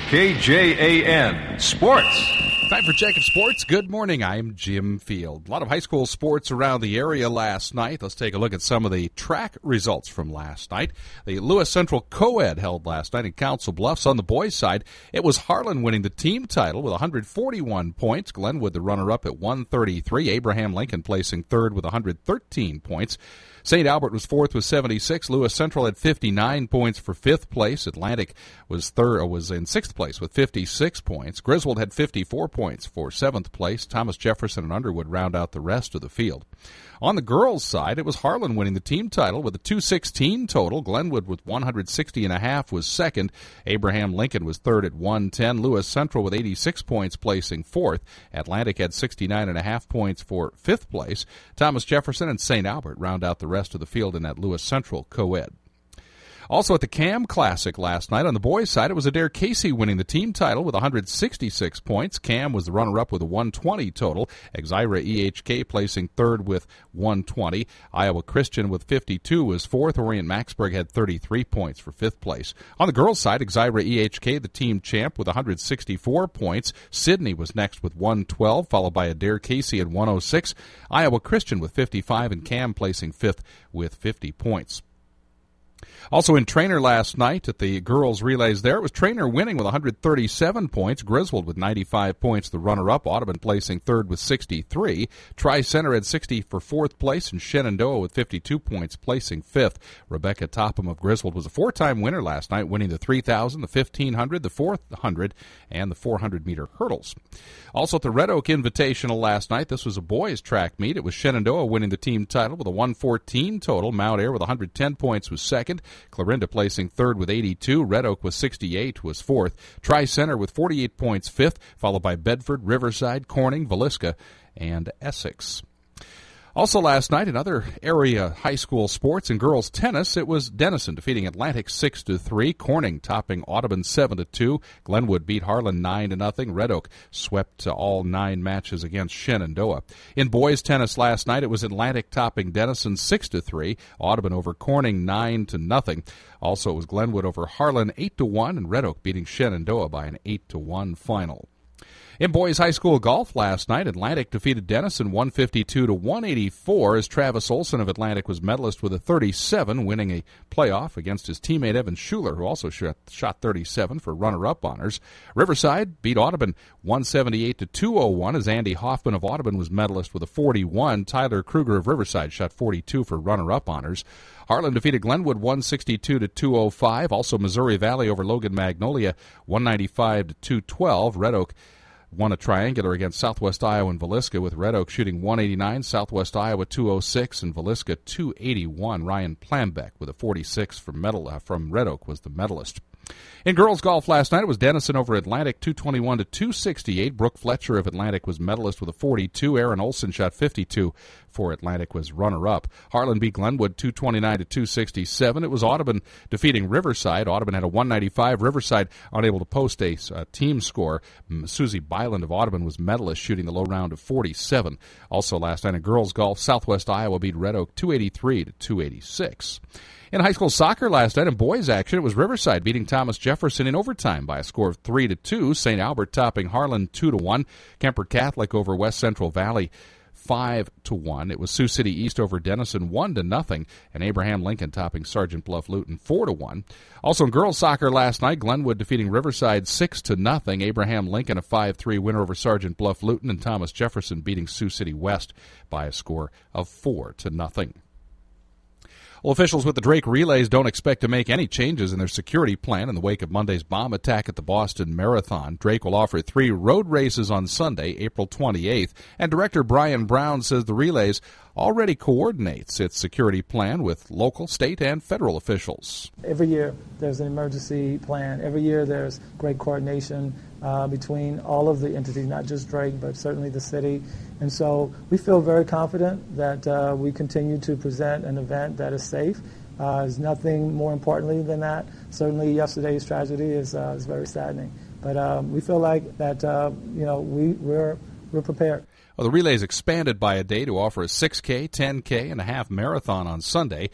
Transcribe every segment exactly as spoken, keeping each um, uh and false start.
K J A N Sports. Time for Jacob Sports. Good morning. I'm Jim Field. A lot of high school sports around the area last night. Let's take a look at some of the track results from last night. The Lewis Central Co-Ed held last night in Council Bluffs. On the boys' side, it was Harlan winning the team title with one hundred forty-one points. Glenwood, the runner-up, at one thirty-three. Abraham Lincoln placing third with one hundred thirteen points. Saint Albert was fourth with seventy-six. Lewis Central had fifty-nine points for fifth place. Atlantic was third, was in sixth place with fifty-six points. Griswold had fifty-four points for seventh place. Thomas Jefferson and Underwood round out the rest of the field. On the girls' side, it was Harlan winning the team title with a two sixteen total. Glenwood with one hundred sixty and a half was second. Abraham Lincoln was third at one ten. Lewis Central with eighty-six points placing fourth. Atlantic had sixty-nine and a half points for fifth place. Thomas Jefferson and Saint Albert round out the rest of the field in that Lewis Central co-ed. Also at the Cam Classic last night, on the boys' side, it was Adair Casey winning the team title with one hundred sixty-six points. Cam was the runner-up with a one twenty total. Exira E H K placing third with one twenty. Iowa Christian with fifty-two was fourth. Orient Maxburg had thirty-three points for fifth place. On the girls' side, Exira E H K, the team champ, with one hundred sixty-four points. Sydney was next with one twelve, followed by Adair Casey at one oh six. Iowa Christian with fifty-five, and Cam placing fifth with fifty points. Also in Trainer last night at the girls' relays there, it was Trainer winning with one hundred thirty-seven points. Griswold with ninety-five points, the runner-up. Audubon placing third with sixty-three. Tri-Center had sixty for fourth place, and Shenandoah with fifty-two points placing fifth. Rebecca Topham of Griswold was a four-time winner last night, winning the three thousand, the fifteen hundred, the four hundred, and the four hundred meter hurdles. Also at the Red Oak Invitational last night, this was a boys' track meet. It was Shenandoah winning the team title with a one fourteen total. Mount Air with one hundred ten points was second. Clarinda placing third with eighty-two. Red Oak with sixty-eight was fourth. Tri-Center with forty-eight points fifth, followed by Bedford, Riverside, Corning, Villisca, and Essex. Also last night, in other area high school sports and girls tennis, it was Denison defeating Atlantic six to three. Corning topping Audubon seven to two. Glenwood beat Harlan nine to nothing. Red Oak swept all nine matches against Shenandoah. In boys tennis last night, it was Atlantic topping Denison six to three. Audubon over Corning nine to nothing. Also, it was Glenwood over Harlan eight to one, and Red Oak beating Shenandoah by an eight to one final. In boys high school golf last night, Atlantic defeated Denison one fifty-two to one eighty-four as Travis Olson of Atlantic was medalist with a thirty-seven, winning a playoff against his teammate Evan Schuler, who also shot, shot thirty-seven for runner-up honors. Riverside beat Audubon one seventy-eight to two oh one as Andy Hoffman of Audubon was medalist with a forty-one. Tyler Kruger of Riverside shot forty-two for runner-up honors. Harlan defeated Glenwood one sixty-two to two oh five. Also Missouri Valley over Logan Magnolia one ninety-five to two twelve. Red Oak won a triangular against Southwest Iowa and Villisca, with Red Oak shooting one eighty-nine, Southwest Iowa two oh six, and Villisca two eighty-one. Ryan Plambeck with a forty-six from, medal, uh, from Red Oak was the medalist. In girls golf last night, it was Denison over Atlantic two twenty-one to two sixty-eight. Brooke Fletcher of Atlantic was medalist with a forty-two. Aaron Olson shot fifty-two for Atlantic, was runner-up. Harlan beat Glenwood two twenty-nine to two sixty-seven. It was Audubon defeating Riverside. Audubon had a one ninety-five. Riverside unable to post a uh, team score. Susie Byland of Audubon was medalist, shooting the low round of forty-seven. Also last night in girls golf, Southwest Iowa beat Red Oak two eighty-three to two eighty-six. In high school soccer last night in boys action, it was Riverside beating Thomas Jefferson in overtime by a score of three to two. Saint Albert topping Harlan two to one. Kemper Catholic over West Central Valley five to one. It was Sioux City East over Denison one to nothing, and Abraham Lincoln topping Sergeant Bluff Luton four to one. Also in girls soccer last night, Glenwood defeating Riverside six to nothing. Abraham Lincoln a five three winner over Sergeant Bluff Luton, and Thomas Jefferson beating Sioux City West by a score of four to nothing. Well, officials with the Drake Relays don't expect to make any changes in their security plan in the wake of Monday's bomb attack at the Boston Marathon. Drake will offer three road races on Sunday, April twenty-eighth, and Director Brian Brown says the Relays already coordinates its security plan with local, state, and federal officials. Every year there's an emergency plan. Every year there's great coordination uh, between all of the entities, not just Drake, but certainly the city. And so we feel very confident that uh, we continue to present an event that is safe. Uh, there's nothing more importantly than that. Certainly yesterday's tragedy is, uh, is very saddening. But um, we feel like that, uh, you know, we, we're, we're prepared. Well, the Relays expanded by a day to offer a six K, ten K, and a half marathon on Sunday.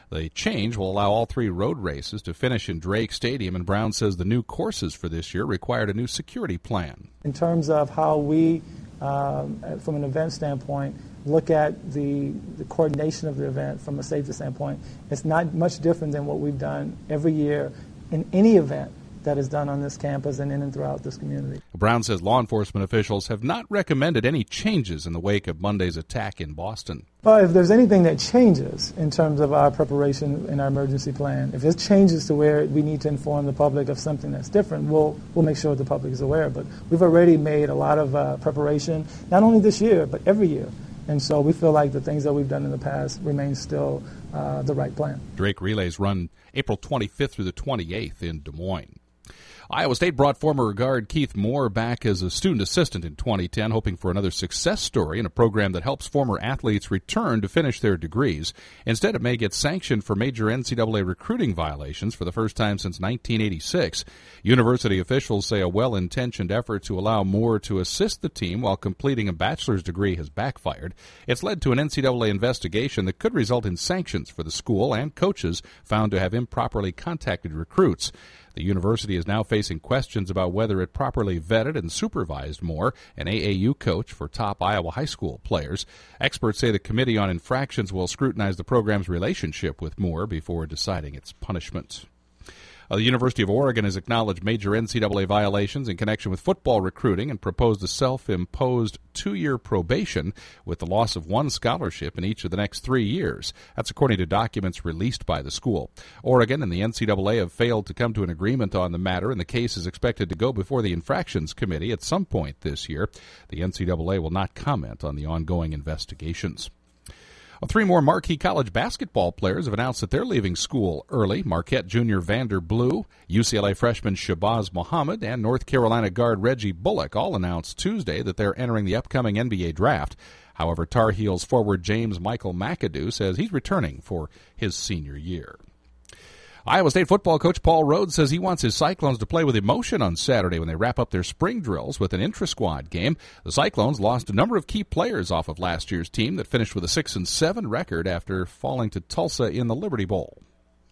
The change will allow all three road races to finish in Drake Stadium, and Brown says the new courses for this year required a new security plan. In terms of how we, um, from an event standpoint, look at the, the coordination of the event from a safety standpoint, it's not much different than what we've done every year in any event that is done on this campus and in and throughout this community. Brown says law enforcement officials have not recommended any changes in the wake of Monday's attack in Boston. Well, if there's anything that changes in terms of our preparation and our emergency plan, if it changes to where we need to inform the public of something that's different, we'll we'll make sure the public is aware. But we've already made a lot of uh, preparation, not only this year, but every year. And so we feel like the things that we've done in the past remain still uh, the right plan. Drake Relays run April twenty-fifth through the twenty-eighth in Des Moines. Iowa State brought former guard Keith Moore back as a student assistant in twenty ten, hoping for another success story in a program that helps former athletes return to finish their degrees. Instead, it may get sanctioned for major N C double A recruiting violations for the first time since nineteen eighty-six. University officials say a well-intentioned effort to allow Moore to assist the team while completing a bachelor's degree has backfired. It's led to an N C double A investigation that could result in sanctions for the school and coaches found to have improperly contacted recruits. The university is now facing questions about whether it properly vetted and supervised Moore, an A A U coach for top Iowa high school players. Experts say the Committee on Infractions will scrutinize the program's relationship with Moore before deciding its punishment. Uh, the University of Oregon has acknowledged major N C double A violations in connection with football recruiting and proposed a self-imposed two-year probation with the loss of one scholarship in each of the next three years. That's according to documents released by the school. Oregon and the N C double A have failed to come to an agreement on the matter, and the case is expected to go before the Infractions Committee at some point this year. The N C double A will not comment on the ongoing investigations. Well, three more marquee college basketball players have announced that they're leaving school early. Marquette junior Vander Blue, U C L A freshman Shabazz Muhammad, and North Carolina guard Reggie Bullock all announced Tuesday that they're entering the upcoming N B A draft. However, Tar Heels forward James Michael McAdoo says he's returning for his senior year. Iowa State football coach Paul Rhodes says he wants his Cyclones to play with emotion on Saturday when they wrap up their spring drills with an intra-squad game. The Cyclones lost a number of key players off of last year's team that finished with a six and seven record after falling to Tulsa in the Liberty Bowl.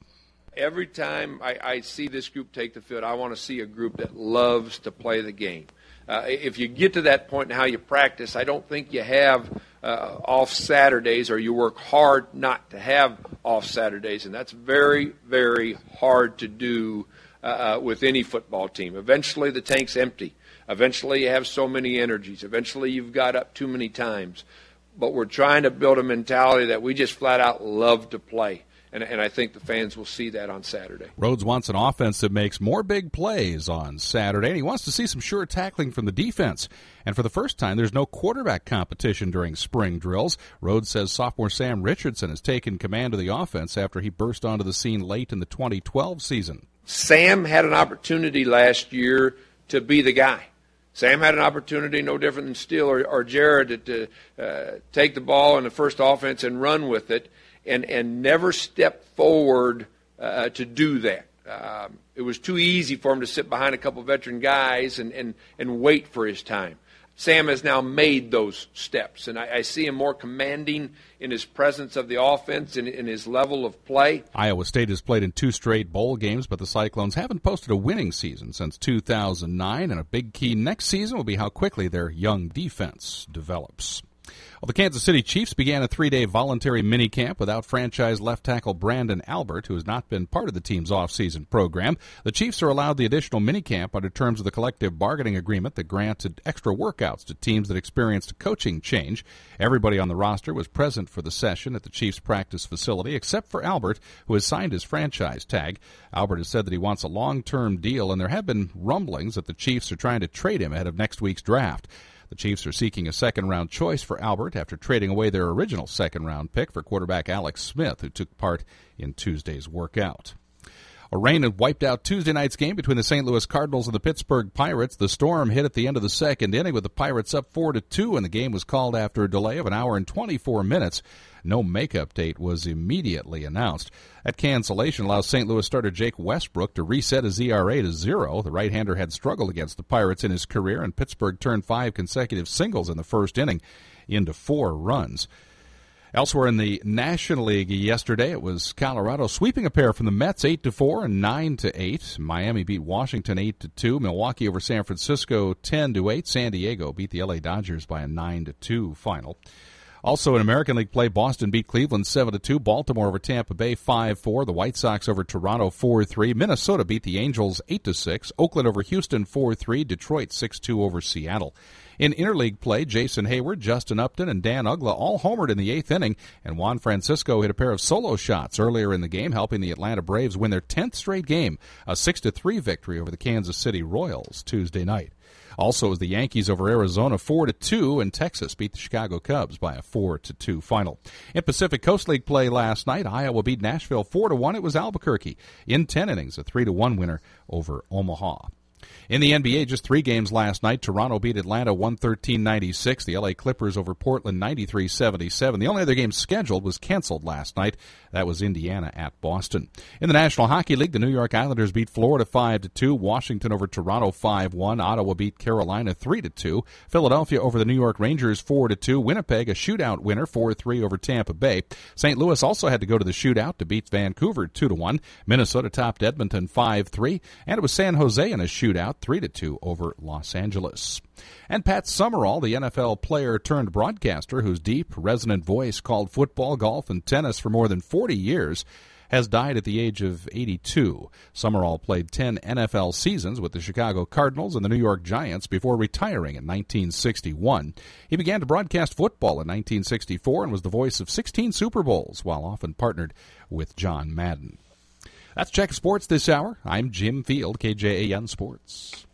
Every time I, I see this group take the field, I want to see a group that loves to play the game. Uh, if you get to that point in how you practice, I don't think you have uh, off Saturdays, or you work hard not to have off Saturdays, and that's very, very hard to do uh, with any football team. Eventually the tank's empty. Eventually you have so many energies. Eventually you've got up too many times. But we're trying to build a mentality that we just flat out love to play. And, and I think the fans will see that on Saturday. Rhodes wants an offense that makes more big plays on Saturday, and he wants to see some sure tackling from the defense. And for the first time, there's no quarterback competition during spring drills. Rhodes says sophomore Sam Richardson has taken command of the offense after he burst onto the scene late in the twenty twelve season. Sam had an opportunity last year to be the guy. Sam had an opportunity, no different than Steele or, or Jared, to uh, take the ball in the first offense and run with it. And, and never stepped forward uh, to do that. Um, it was too easy for him to sit behind a couple veteran guys and, and, and wait for his time. Sam has now made those steps, and I, I see him more commanding in his presence of the offense and in his level of play. Iowa State has played in two straight bowl games, but the Cyclones haven't posted a winning season since two thousand nine, and a big key next season will be how quickly their young defense develops. Well, the Kansas City Chiefs began a three-day voluntary minicamp without franchise left tackle Brandon Albert, who has not been part of the team's offseason program. The Chiefs are allowed the additional minicamp under terms of the collective bargaining agreement that granted extra workouts to teams that experienced a coaching change. Everybody on the roster was present for the session at the Chiefs' practice facility, except for Albert, who has signed his franchise tag. Albert has said that he wants a long-term deal, and there have been rumblings that the Chiefs are trying to trade him ahead of next week's draft. The Chiefs are seeking a second-round choice for Albert after trading away their original second-round pick for quarterback Alex Smith, who took part in Tuesday's workout. A rain had wiped out Tuesday night's game between the Saint Louis Cardinals and the Pittsburgh Pirates. The storm hit at the end of the second inning with the Pirates up four to two, and the game was called after a delay of an hour and twenty-four minutes. No makeup date was immediately announced. That cancellation allows Saint Louis starter Jake Westbrook to reset his E R A to zero. The right-hander had struggled against the Pirates in his career, and Pittsburgh turned five consecutive singles in the first inning into four runs. Elsewhere in the National League yesterday, it was Colorado sweeping a pair from the Mets eight to four and nine to eight. Miami beat Washington eight to two. Milwaukee over San Francisco ten to eight. San Diego beat the L A Dodgers by a nine to two final. Also in American League play, Boston beat Cleveland seven to two. Baltimore over Tampa Bay five four. The White Sox over Toronto four three. Minnesota beat the Angels eight to six. Oakland over Houston four three. Detroit six two over Seattle. In interleague play, Jason Hayward, Justin Upton, and Dan Ugla all homered in the eighth inning, and Juan Francisco hit a pair of solo shots earlier in the game, helping the Atlanta Braves win their tenth straight game, a six to three victory over the Kansas City Royals Tuesday night. Also, as the Yankees over Arizona four to two, and Texas beat the Chicago Cubs by a four to two final. In Pacific Coast League play last night, Iowa beat Nashville four to one. It was Albuquerque in ten innings, a three to one winner over Omaha. In the N B A, just three games last night. Toronto beat Atlanta one thirteen ninety-six. The L A Clippers over Portland ninety-three seventy-seven. The only other game scheduled was canceled last night. That was Indiana at Boston. In the National Hockey League, the New York Islanders beat Florida five to two. Washington over Toronto five one. Ottawa beat Carolina three to two. Philadelphia over the New York Rangers four to two. Winnipeg, a shootout winner, four three over Tampa Bay. Saint Louis also had to go to the shootout to beat Vancouver two to one. Minnesota topped Edmonton five three. And it was San Jose in a shootout three to two over Los Angeles. And Pat Summerall, the N F L player turned broadcaster whose deep, resonant voice called football, golf, and tennis for more than forty years, has died at the age of eighty-two. Summerall played ten N F L seasons with the Chicago Cardinals and the New York Giants before retiring in nineteen sixty-one. He began to broadcast football in nineteen sixty-four and was the voice of sixteen Super Bowls, while often partnered with John Madden. That's Check Sports this hour. I'm Jim Field, K J A N Sports.